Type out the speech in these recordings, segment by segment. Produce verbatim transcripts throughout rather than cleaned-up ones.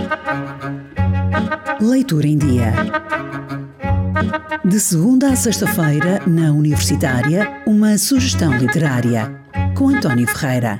Leitura em Dia. De segunda a sexta-feira, na Universitária, uma sugestão literária, com António Ferreira.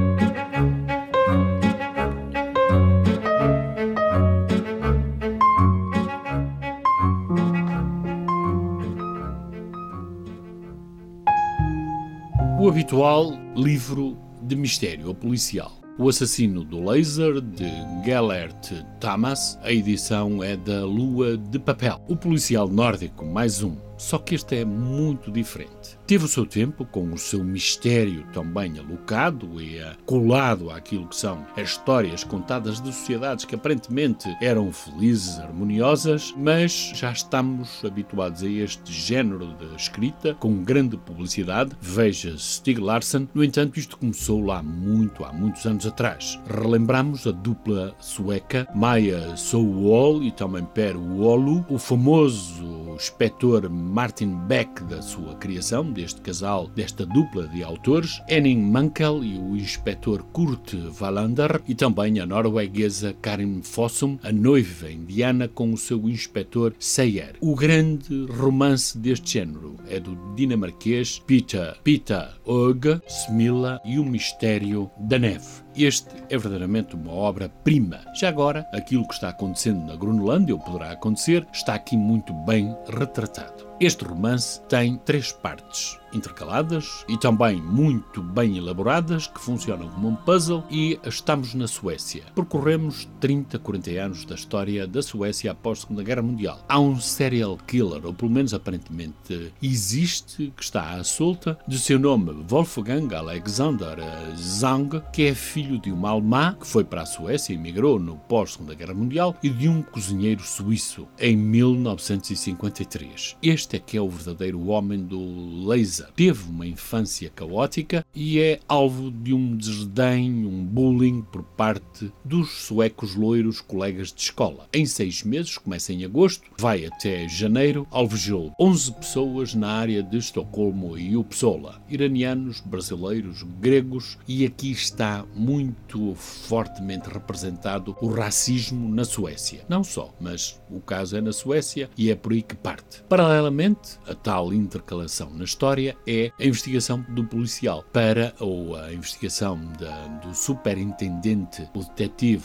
O habitual livro de mistério policial. O Assassino do Laser, de Gellert Tamas. A edição é da Lua de Papel. O policial nórdico, mais um. Só que este é muito diferente. Teve o seu tempo, com o seu mistério também alocado e colado àquilo que são as histórias contadas de sociedades que aparentemente eram felizes, harmoniosas, mas já estamos habituados a este género de escrita, com grande publicidade. Veja Stieg Larsson. No entanto, isto começou lá muito, há muitos anos atrás. Relembramos a dupla sueca Maja Sauwall e também Per Oulu, o famoso inspetor Martin Beck da sua criação, deste casal, desta dupla de autores, Henning Mankell e o inspetor Kurt Wallander, e também a norueguesa Karin Fossum, a noiva indiana, com o seu inspetor Seyer. O grande romance deste género é do dinamarquês Peter Peter Høge Smilla e o Mistério da Neve. Este é verdadeiramente uma obra-prima. Já agora, aquilo que está acontecendo na Groenlândia, ou poderá acontecer, está aqui muito bem retratado. Este romance tem três partes intercaladas e também muito bem elaboradas, que funcionam como um puzzle, e estamos na Suécia. Percorremos trinta, quarenta anos da história da Suécia após a Segunda Guerra Mundial. Há um serial killer, ou pelo menos aparentemente existe, que está à solta, de seu nome Wolfgang Alexander Zang, que é filho de uma alemã que foi para a Suécia e emigrou no pós-Segunda Guerra Mundial, e de um cozinheiro suíço em mil novecentos e cinquenta e três. Este é que é o verdadeiro homem do laser. Teve uma infância caótica e é alvo de um desdém, um bullying por parte dos suecos loiros colegas de escola. Em seis meses, começa em agosto, vai até janeiro, alvejou onze pessoas na área de Estocolmo e Uppsala, iranianos, brasileiros, gregos, e aqui está muito fortemente representado o racismo na Suécia. Não só, mas o caso é na Suécia e é por aí que parte. Paralelamente, a tal intercalação na história é a investigação do policial para, ou a investigação da, do superintendente, o detetive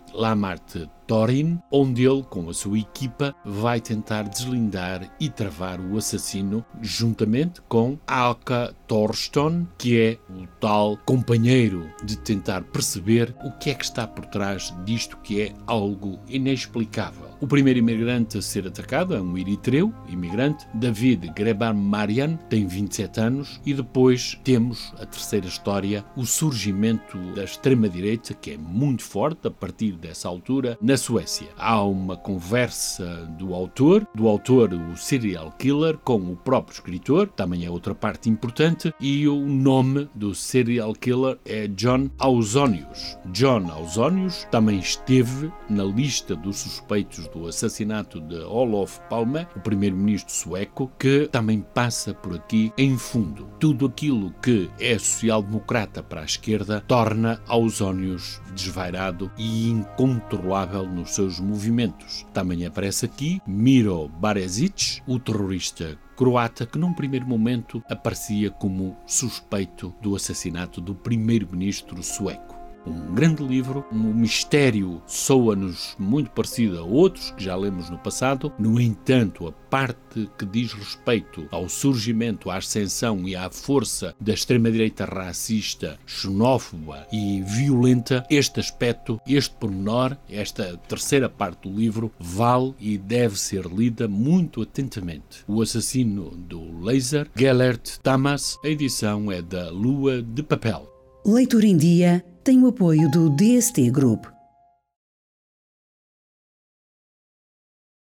Lamart Thorin, onde ele, com a sua equipa, vai tentar deslindar e travar o assassino, juntamente com Alka Thorston, que é o tal companheiro de tentar perceber o que é que está por trás disto, que é algo inexplicável. O primeiro imigrante a ser atacado é um eritreu imigrante, David Grebar Marian, tem vinte e sete anos, e depois temos a terceira história, o surgimento da extrema-direita, que é muito forte a partir dessa altura na Suécia. Há uma conversa do autor, do autor, o serial killer, com o próprio escritor, também é outra parte importante, e o nome do serial killer é John Ausonius. John Ausonius também esteve na lista dos suspeitos do assassinato de Olof Palme, o primeiro-ministro sueco, que também passa por aqui em fundo. Tudo aquilo que é social-democrata para a esquerda torna Ausonius desvairado e incontrolável nos seus movimentos. Também aparece aqui Miro Baresic, o terrorista croata, que num primeiro momento aparecia como suspeito do assassinato do primeiro-ministro sueco. Um grande livro, um mistério soa-nos muito parecido a outros que já lemos no passado. No entanto, a parte que diz respeito ao surgimento, à ascensão e à força da extrema-direita racista, xenófoba e violenta, este aspecto, este pormenor, esta terceira parte do livro, vale e deve ser lida muito atentamente. O Assassino do Laser, Gellert Tamas. A edição é da Lua de Papel. Leitura em Dia tem o apoio do D S T Group.